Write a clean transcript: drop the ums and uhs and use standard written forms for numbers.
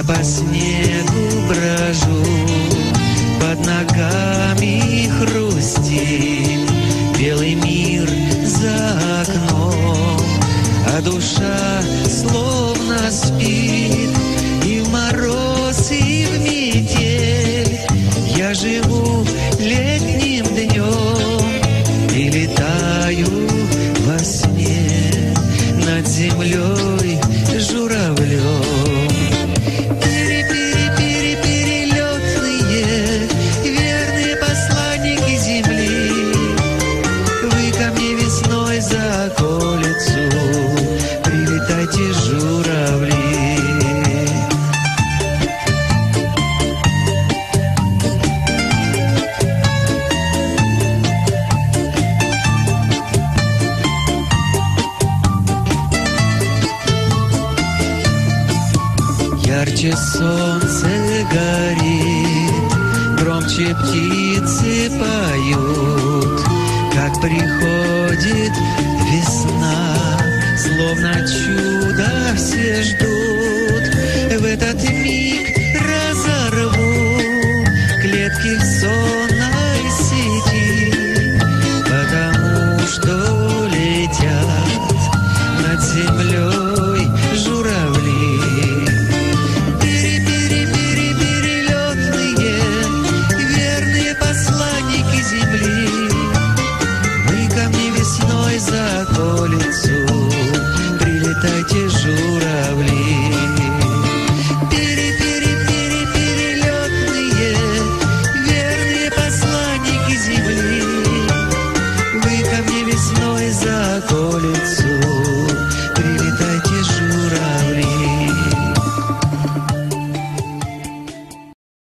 Я по снегу брожу, под ногами хрустит белый мир за окном, а душа словно спит. И в мороз, и в метель я живу летним днем и летаю во сне над землей журавлем. Перелетные, верные посланники земли, вы ко мне весной за околицу прилетайте, журавли. Ярче солнце горит, громче птицы поют, как приходит весна, словно чудо все ждут. В этот миг разорву клетки в сон.